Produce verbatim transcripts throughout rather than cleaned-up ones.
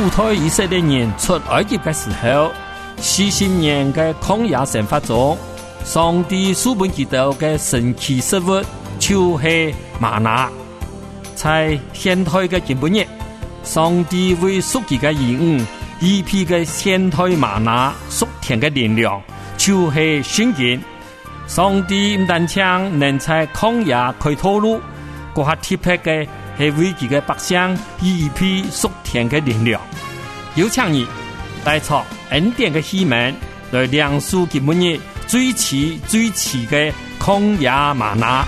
古代以色列人出埃及的时候，四十年的曠野生活中，上帝赐给他們的神奇食物就是嗎哪。在現代的今日，上帝為屬佢嘅兒女預備嘅現代嗎哪屬天嘅力量，就是聖經。上帝唔單止能在曠野開道路，嗰下特別嘅係為佢嘅百姓預備屬天嘅力量。有請你帶出恩典嘅希望，來亮出今日最遲最遲嘅曠野嗎哪。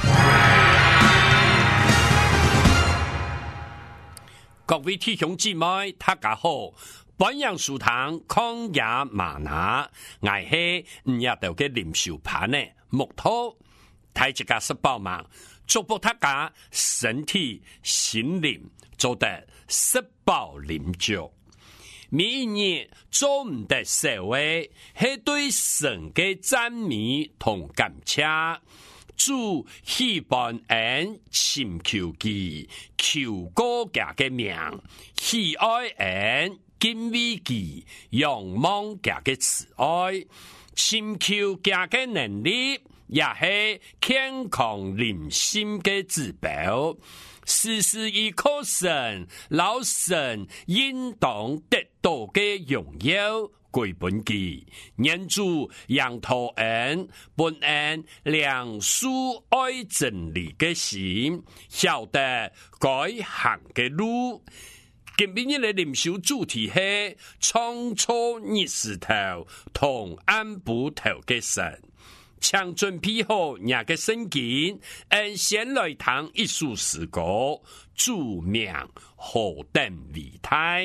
各位弟兄姊妹，大家好！本陽書堂曠野嗎哪，我係唔日到嘅靈修班呢木頭，睇一家十八萬，祝福大家身體心靈做得十飽靈足。每一日做唔得社會，係對神嘅讚美同感謝。主希望恩尋求佢，求過家嘅名，喜愛恩敬畏佢，仰望家嘅慈愛，尋求家嘅能力，也係健康靈性嘅指標。時時依靠神，老神應當得到嘅榮耀。歸本己，人主讓頭恩本恩良書愛真理嘅心，曉得該行嘅路。今日嘅靈修主題係創造日石頭同安布頭嘅神，強準備好日嘅聖經，按先來談一首詩歌，主名何等偉大。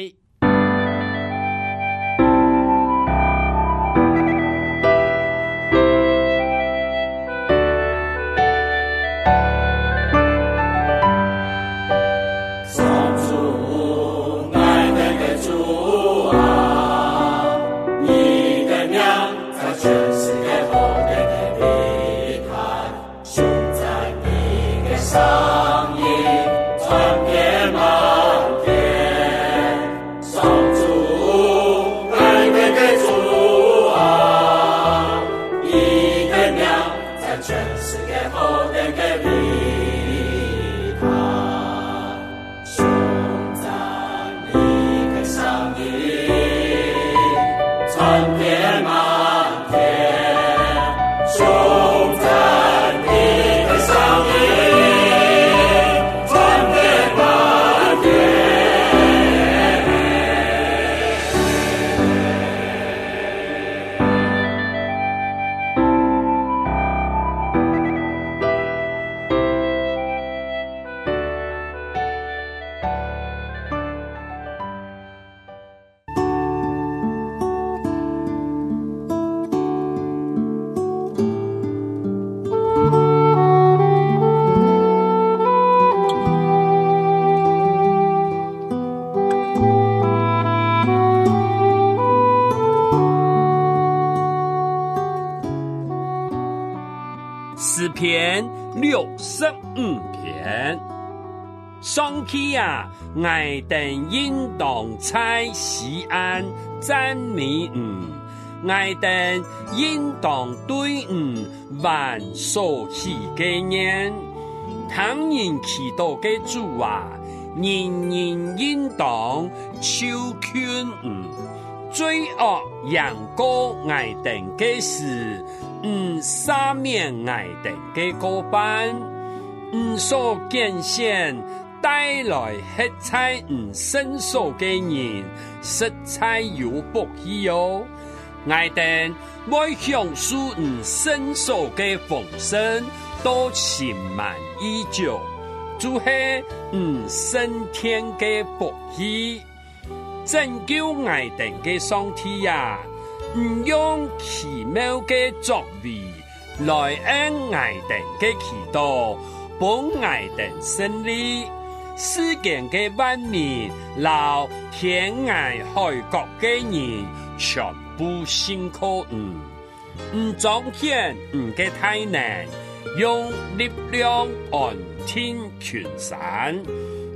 詩篇六十五篇，上帝啊，愛等應當在錫安讚美你，愛等應當對你萬所喜嘅人，倘人祈禱嘅主啊，人人應當求勸你，罪惡陽過愛等嘅事。唔赦免愛等嘅過犯，唔所見現帶來黑彩唔伸手嘅人，實在有福氣哦。愛等愛享受唔伸手嘅豐盛，都心滿意足，就係唔升天嘅福氣。拯救愛等嘅上帝呀！唔用奇妙嘅作為來按愛等嘅祈禱，幫愛等勝利。世間嘅萬民，撈天涯海角嘅人，全部信靠唔唔彰顯唔嘅大能，用力量安天群山，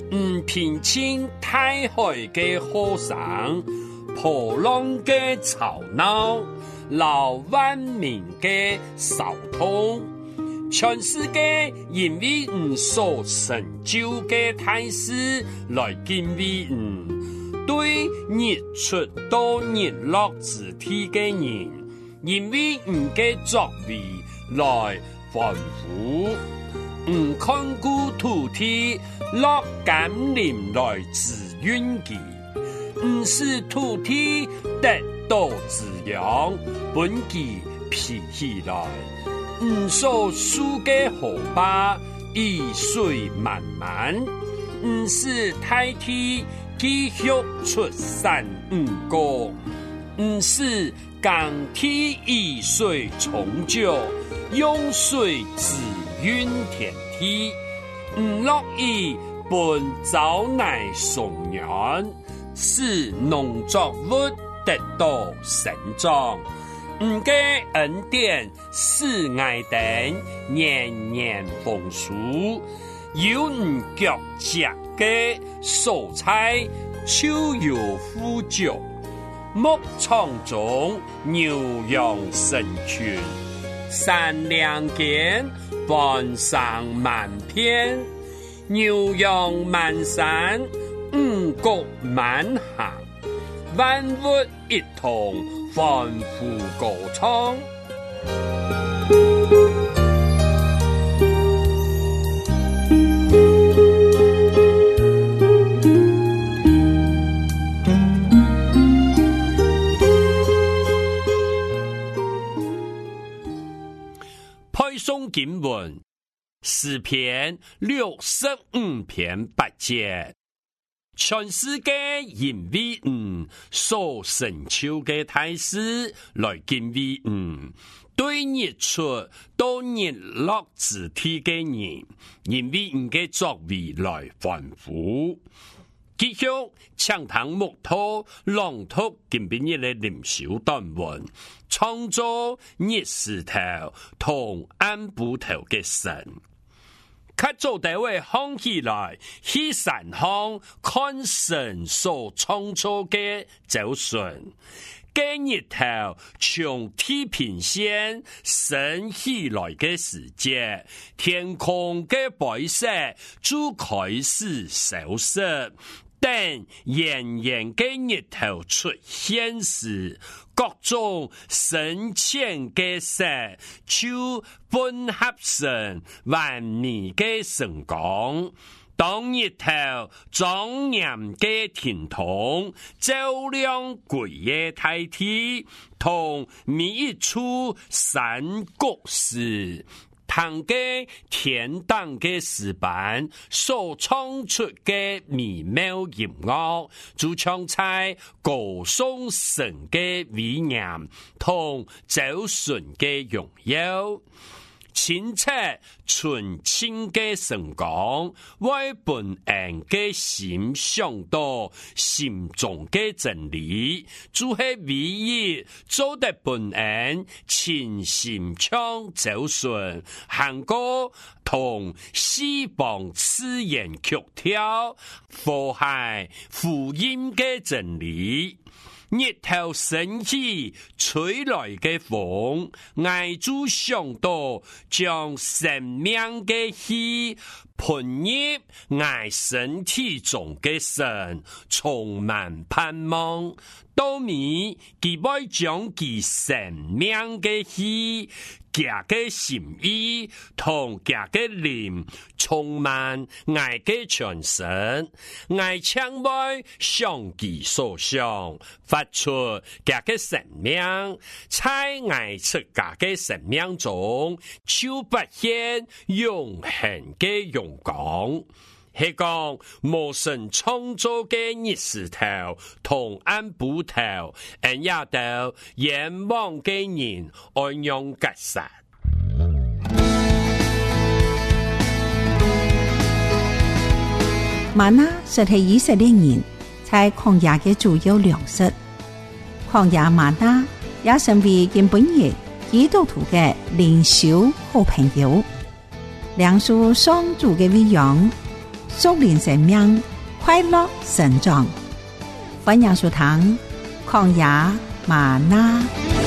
唔平清大海嘅河上，波浪嘅吵鬧，老萬民嘅騷動，全世界因為唔所成就嘅大事來敬畏唔，對日出到日落之地嘅人，因為唔嘅作為來歡呼，唔看顧土地落甘霖來滋潤佢，唔使土地得到滋養，本佢脾起來，唔所樹嘅河壩雨水漫漫，唔使大地繼續出產五穀，唔使耕地雨水充足，用水滋潤田地，唔樂意本遭乃松軟，使農作物得到成長，唔嘅恩典使愛等年年豐收，有唔腳食嘅蔬菜秋有富足，牧場中牛羊成群，山兩間半上萬片，牛羊滿山，五穀滿行，萬物一同歡呼歌唱。配送經文詩篇六十五篇八節，全世界因為唔所成就嘅大事來敬畏唔，對日出到日落之地嘅人，因為唔嘅作為來歡呼。繼續搶堂木頭朗讀今晡日嘅靈修短文，創造日石頭同暗布頭嘅神。較早地位放起來，去山上看神所創造嘅走順。嘅日頭從地平線升起來嘅時節，天空嘅白色就開始消失。等炎炎嘅日頭出現時，各種深淺嘅色就混合成完美嘅晨光。當日頭莊嚴嘅天空照亮鬼嘅大地，同每一處山谷時，堂嘅天堂嘅詩班所唱出嘅美妙音樂，就唱在歌頌神嘅威嚴同走順嘅榮耀。清澈純清嘅晨光，為本人嘅心想到心中嘅真理，就係唯一做得本人全心唱走順，行過同西方自然曲調，和諧福音嘅真理。日頭升起，吹來嘅風，愛就想到將生命嘅氣噴入愛身體中嘅神，充滿盼望。到尾，佢會將其生命嘅氣，家嘅心意同家嘅靈，充滿愛嘅全身，愛唱愛上其所想，發出家嘅生命，在愛出家嘅生命中，就發現永恆嘅榮光。係講無神創造嘅日石頭同暗布頭，人也到眼望嘅人安用格殺。 嗎哪實係以色列人在曠野嘅主要糧食，曠野嗎哪也成為今晡日基督徒嘅靈修好朋友，糧食上主嘅餵養。 屬靈生命快樂成長。歡迎收聽曠野嗎哪。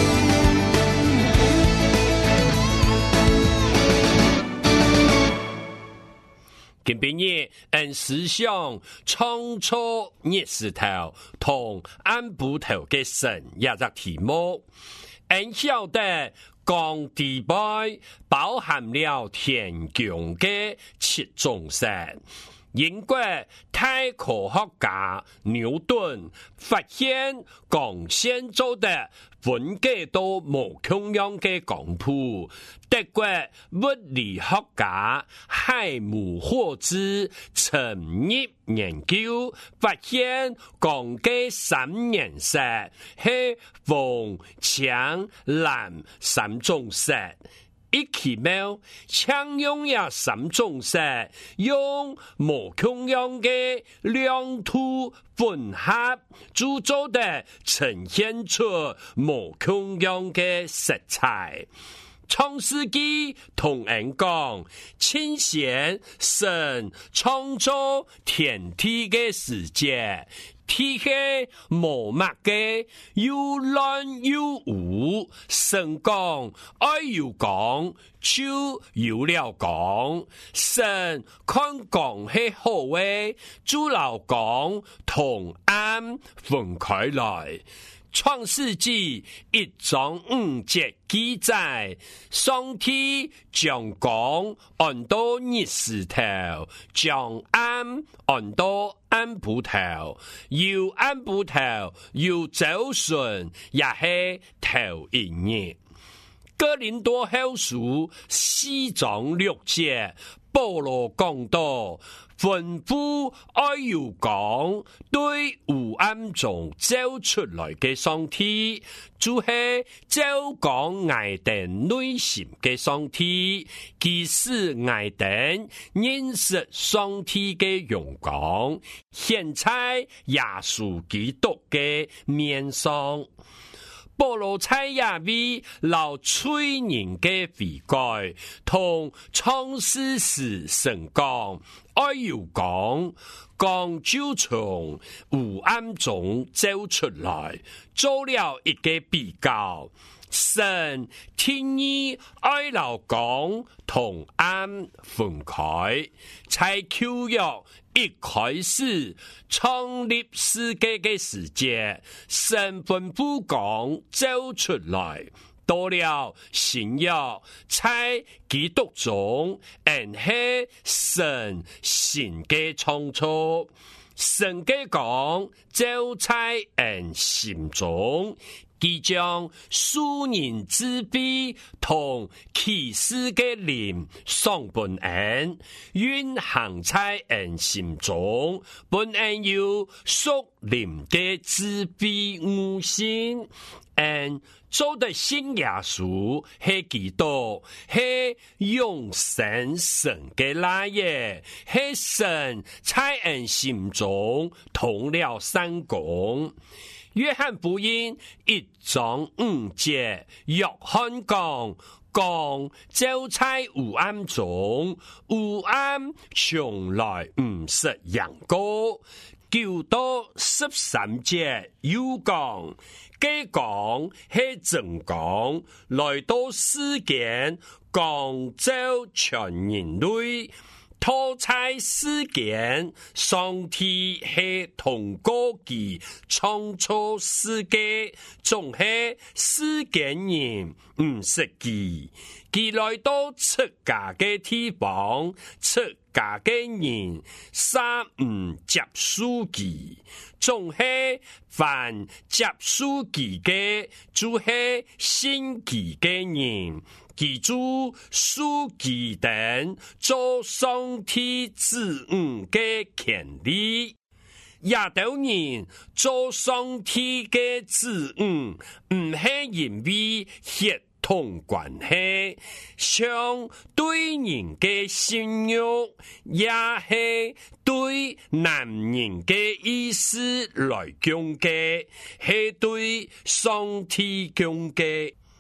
今晡日按思想創造日石頭同安布頭嘅神一個題目，按曉得講地拜包含了天宮嘅七種神。英國太科學家牛頓發現講現做的分解到無窮樣嘅光譜。德國物理學家海姆霍茲深入研究，發現光嘅三顏色係紅、青、藍三種色。一奇妙，搶用呀三種色，用無窮樣嘅亮度混合，鑄造的呈現出無窮樣嘅色彩。創世紀同人講，親顯神創造天地嘅世界，天係無物嘅，又亂又污。神講愛有光，就有了光。神看光係好嘅，就留光同暗分開來。創世紀一章五節記載，上帝將光按到日石頭，將暗按到安布頭，要安布頭要走順，也係頭一日。哥林多後書四章六節，保羅講到，吩咐愛有光對有暗中走出來嘅上帝，就係照講愛人內心嘅上帝，其使愛人認識上帝嘅榮光，顯在耶穌基督嘅面上。保羅在亞比老催人嘅悔改，同創世時神講，愛有光，光就從烏暗中走出來，做了一個比較。神天意愛老光同暗分開，在舊約一開始創立世界嘅時節，神吩咐光走出來，到了新約在基督中，恩係神新嘅創造，神嘅光就在人心中。佢將屬人之悲同啟示嘅靈送本恩，運行在人心中，本恩有屬靈嘅自悲悟性，恩做的信耶穌係基督，係永生神嘅來也，係神在人心中通了三功。約翰福音一章五節，約翰講，光就在烏暗中，烏暗從來唔識陽光。九到十三節又講，這光係真光，來到世間，光照全人類。托在世間，上帝係通過佢創造世界，總係世間人唔識佢。佢來到出家嘅地方，出家嘅人三唔接受佢，總係凡接受佢嘅，就係信佢嘅人。記住屬基等做上帝子女嘅權利，亞當人做上帝嘅子女，唔係因為血統關係，像對人嘅信仰，也係對男人嘅意思來講嘅，係對上帝講嘅。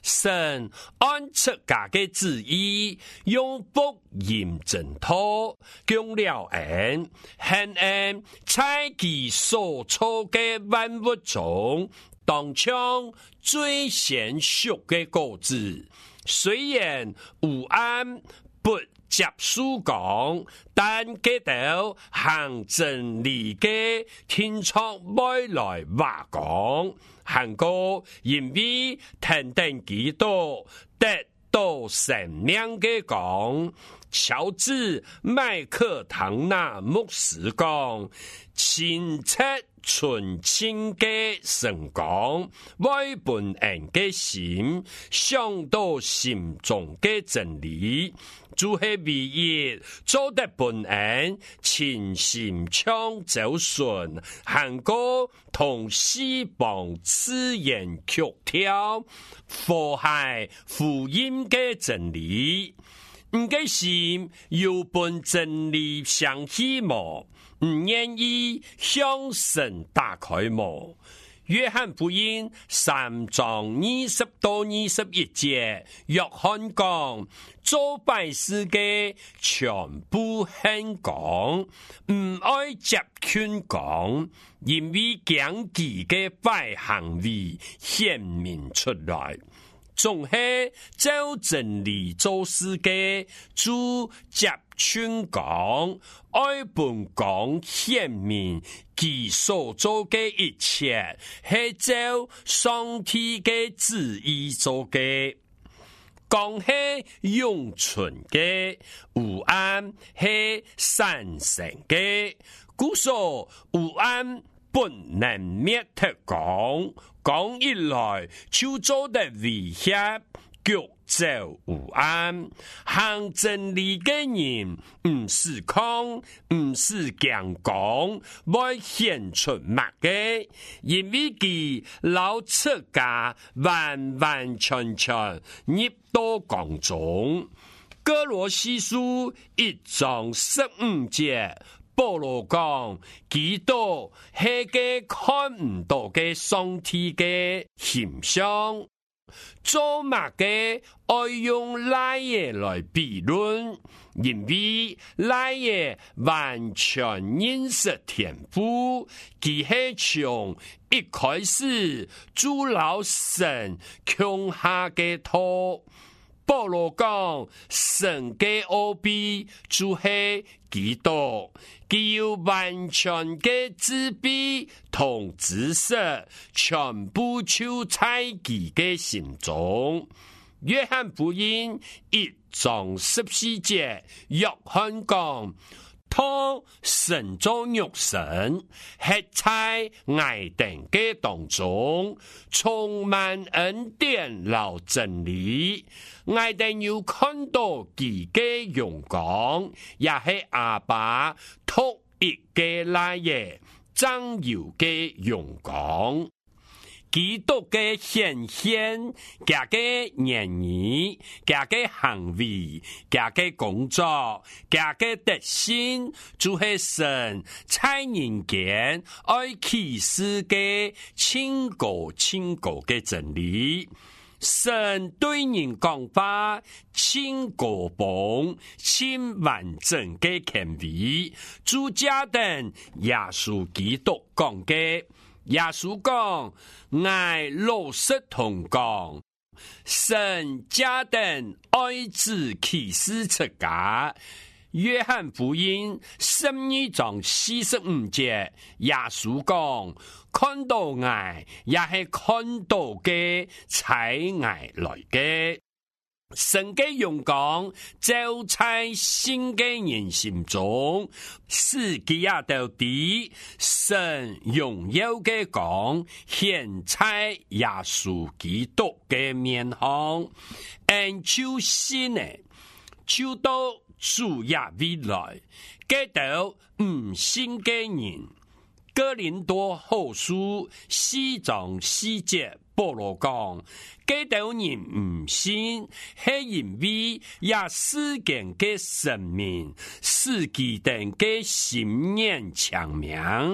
神按出家嘅旨意，用福音正道，供了恩，恨恩在其所造嘅萬物中，當將最先熟嘅果子。雖然有按不接書講，但佢哋行真理嘅天窗未來話講，行過因為聽聽基督得到生命嘅講，喬治麥克唐納牧師講，清澈純清嘅神講，為本人嘅心想到心中嘅真理，就係唯一做得本人全心唱走順，行過同西方自然曲調，禍害福音嘅真理。唔嘅心有本真理相希望，唔願意向神打開門。約翰福音三章二十到二十一節，約翰講做敗事嘅全部恨講，唔愛接勸講，因為將其嘅壞行為顯明出來。總係照真理做事嘅，主接勸講，愛本講顯明其所做嘅一切係照上帝嘅旨意做嘅，講係永存嘅，有按係神聖嘅，故所有按不能滅脱講。講一來就做得威脅，腳走有安，行真理嘅人唔是空，唔是強講，會顯出物嘅，因為佢老出家完完全全入到講中。歌羅西書一章十五節。保羅講，基督係個看唔到嘅上帝嘅形象，做乜嘅愛用賴嘢來比論，因為賴嘢完全認識天賦，佢係從一開始主老神強下嘅托。保羅講，神嘅奧秘就係基督，佢有完全嘅自卑同知識，全部就在佢嘅心中。約翰福音一章十四節，約翰講，他神造肉身，係在愛定嘅當中，充滿恩典和真理。愛定要看到佢嘅榮光，也係阿爸獨一嘅來嘢，彰耀嘅榮光。基督嘅顯現，佢嘅言語，佢嘅行為，佢嘅工作，佢嘅特性，就係神在人間愛啟示嘅清高清高嘅真理。神對人講話，清高磅，清完整嘅權威，主家等耶穌基督講嘅。耶穌講，愛老實同講，神家等愛子啟示出家。約翰福音十二章四十五節，耶穌講，看到愛也係看到嘅，才愛來嘅。神嘅榮光就在新嘅人心中，使佢也到底神榮耀嘅光顯在耶穌基督嘅面上，按照新嘅就到主也未來，給到唔信嘅人。哥林多後書四章四節，保羅講，給到人唔信，係因為也世間嘅生命，使佢哋嘅信念強明。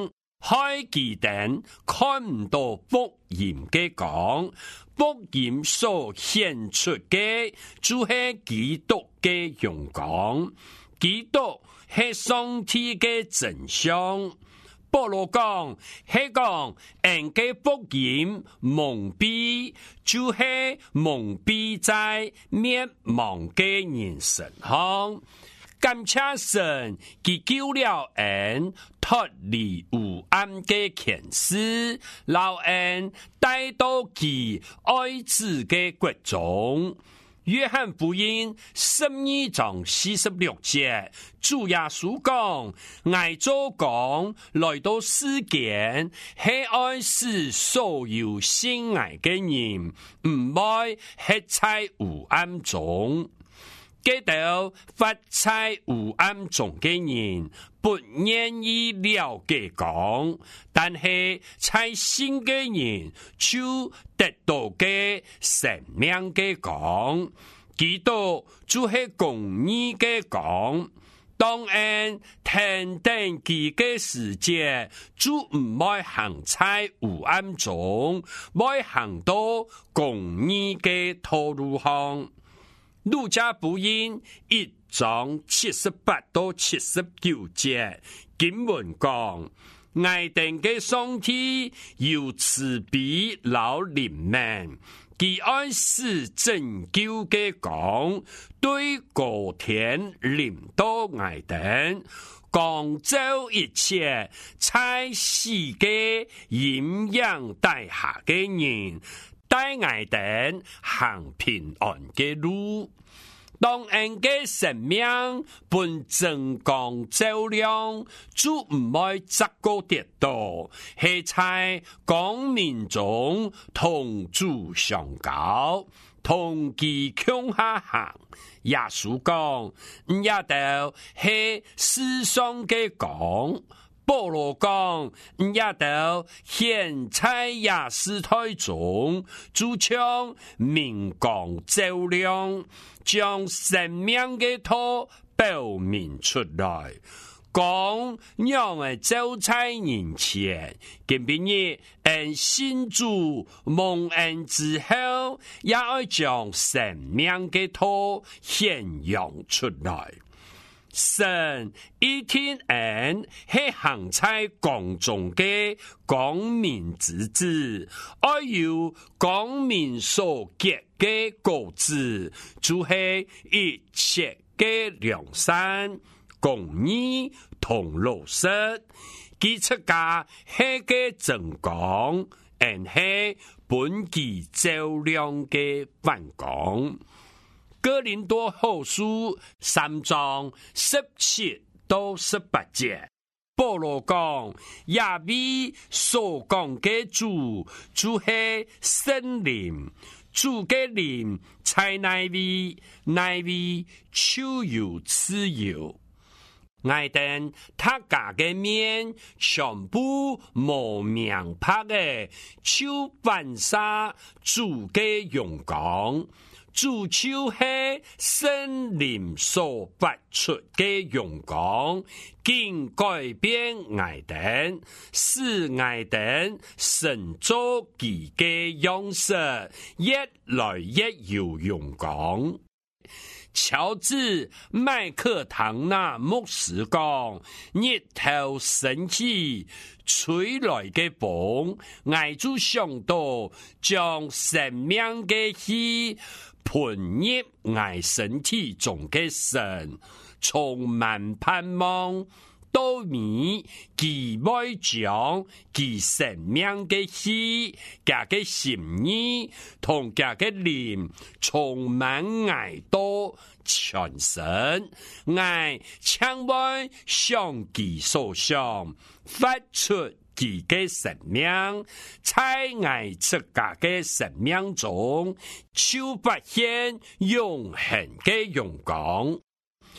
害佢哋看唔到福音嘅光，福音所顯出嘅就係基督嘅榮光，基督係上帝嘅真相。保羅講係講人嘅福音蒙蔽，就係蒙蔽在滅亡嘅人身上。感謝神，佢救了人脫離幽暗嘅權勢，老人帶到佢愛子嘅國中。約翰福音十二章四十六節，主耶穌講：愛做工來到世間，係愛使所有信愛嘅人唔愛喺在幽暗中。記到發在幽暗中嘅人不願意了解講，但係在信嘅人就得到嘅生命嘅講，基督就係公義嘅講。當然停定佢嘅世界就唔會行在幽暗中，會行到公義嘅道路上。路加福音一章七十八到七十九節經文講：愛定嘅上帝有慈悲老憐憫，佢愛使拯救嘅光對高天臨到愛定，光照一切在世嘅陰陽底下嘅人，帶愛定行平安嘅路。當人嘅生命本正光照亮，就唔會砸個跌倒，係在光明中同主相交，同佢向下行。耶穌講：也就係世上嘅光。保羅講：也就現在也是台中，就將明光照亮，將生命嘅道表明出來。光讓人照在人前，今晡日人信主蒙恩之後，也要將生命嘅道顯揚出來。神一天人係行在光中嘅光明之子，而有光明所結嘅果子，就係一切嘅良善、公義同老實。佢出家係嘅真光，而係本己照亮嘅反光。哥林多後書三章十七到十八節，保羅講：亞比所講嘅主，就係聖靈，主嘅靈在內位，內位就有自由。愛等他家嘅面全部無明白嘅，就反射主嘅榮光。主就係聖靈所發出嘅榮光，竟改變愛等，使愛等成做佢嘅樣式，越來越有榮光。喬治麥克唐納牧師講：日頭升起，吹來嘅風，愛就想到將生命嘅氣噴入愛身體中嘅神，充滿盼望。到尾，佢會將佢生命嘅氣、佢嘅心意同佢嘅靈充滿愛到全身，愛將會向佢所想發出佢嘅生命，在愛出家嘅生命中，就發現永恆嘅榮光。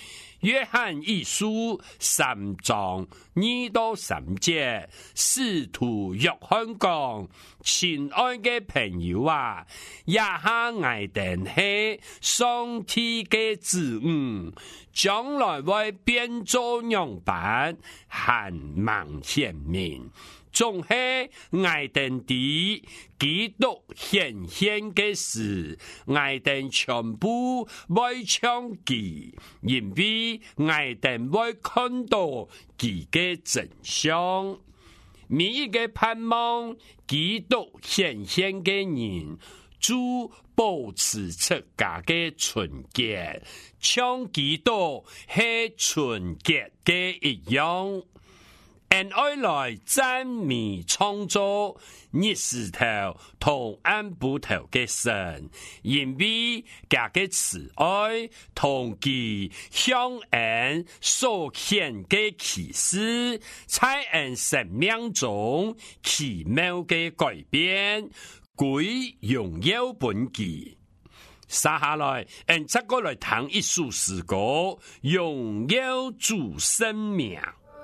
約翰一書三章二到三節，使徒約翰講：親愛嘅朋友啊，也下我哋係上帝嘅子女，將來會變做樣板，很明顯明。總係愛定啲基督顯現嘅事，愛定全部會唱記，因為愛定會看到佢嘅真相。每一個盼望基督顯現嘅人，就保持出家嘅純潔，像基督係純潔嘅一樣。按愛來讚美創造日時頭同暗部頭嘅神，因為佢嘅慈愛同佢向人所顯嘅啟示，在人生命中奇妙嘅改變，歸榮耀本己。接下來，人則過來談一首詩歌，榮耀主生命。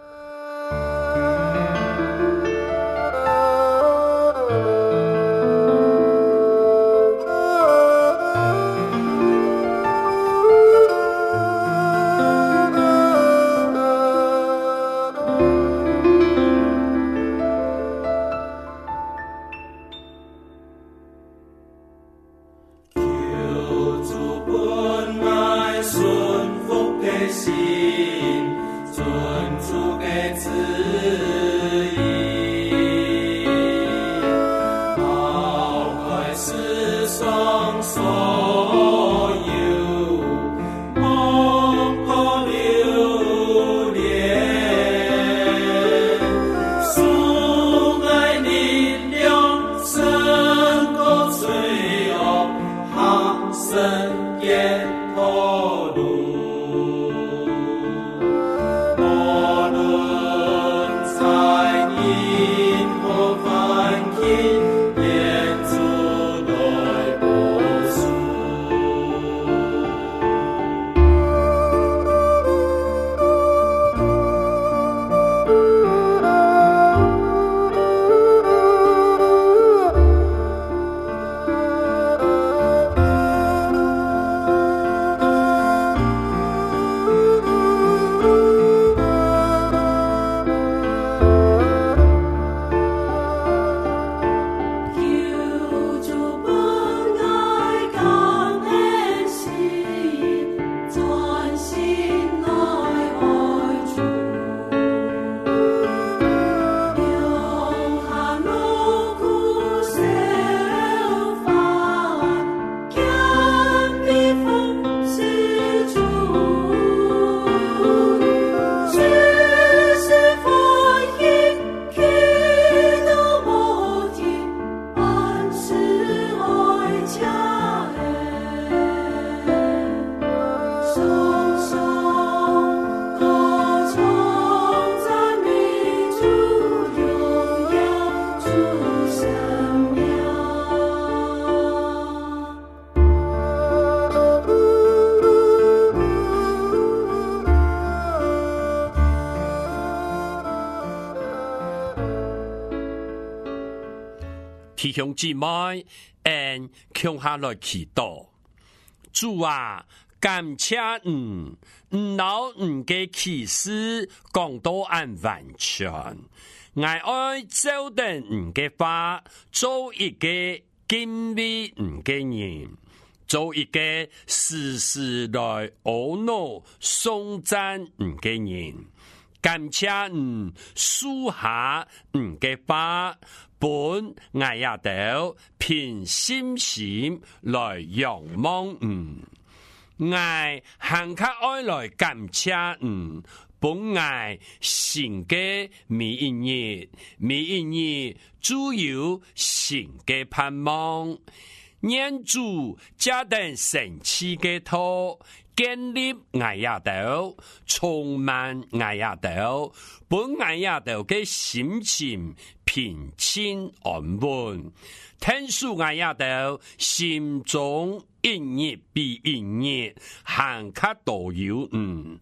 弟兄姊妹，按向下來祈禱，主啊，感謝你，唔老唔嘅啟示講到按完全，我愛照定唔嘅話，做一個敬畏唔嘅人，做一個時時來懊惱頌讚唔嘅人，感謝你樹下唔嘅話。本我也得憑信心來仰望你，我很可愛來感謝你，本我新嘅每一日，每一日只有新嘅盼望，願主加定神奇嘅托，建立我也得，充滿我也得，本我也得嘅心情。平靜安穩，天主我也得心中一日比一日，行卡都有嗯，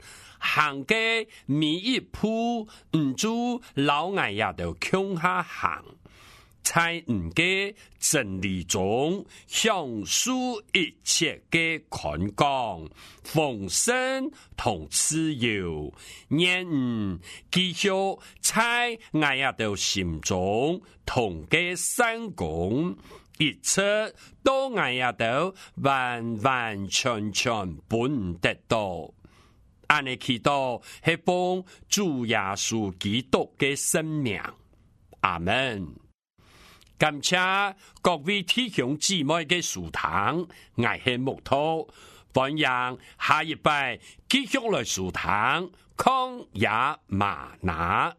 行嘅每一步，唔做老矮也都向下行，在唔嘅真理中享受一切嘅寬廣、豐盛同自由，讓唔繼續在矮也都心中同嘅成功。一切都挨也都完完全全本得到，安尼祈禱係幫主耶穌基督嘅生命。阿門。感謝各位弟兄姊妹嘅收聽，我係木頭，歡迎下一拜繼續來收聽曠野嗎哪。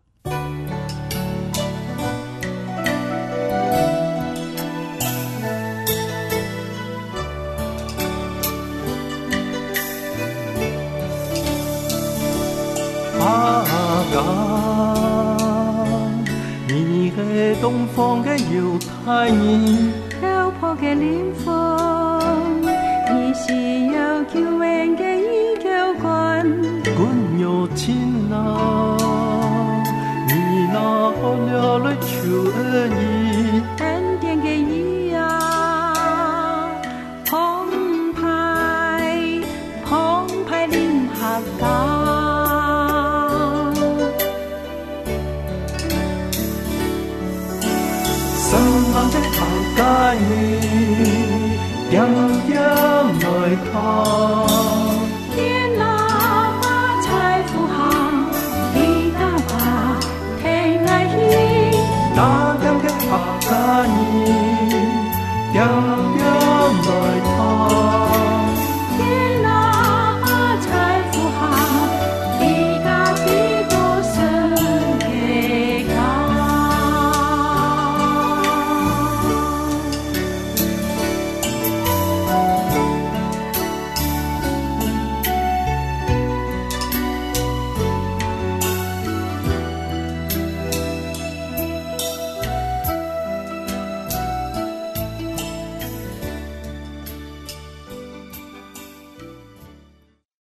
阿哥，你係東方嘅猶太人， 漂泊嘅靈魂，你是有救恩嘅依靠關， 君有情啊，你那可了來求恩義， 恩典嘅義啊，澎湃澎湃臨下港。 神的行街，樣樣來看。